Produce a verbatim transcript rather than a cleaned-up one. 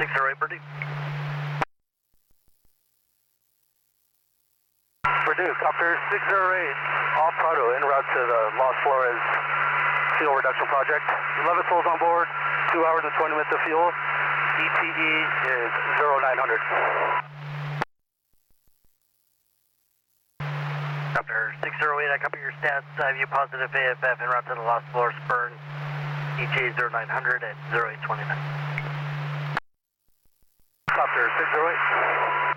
six oh eight, Purdue. Purdue, copter six oh eight, off Prado, en route to the Los Flores fuel reduction project. eleven souls on board, two hours and twenty minutes of fuel. E T E is zero nine hundred. Copter six oh eight, I copy your stats. I view positive A F F en route to the Los Flores burn. E T A zero nine hundred at zero eight twenty-nine. Copter six oh eight.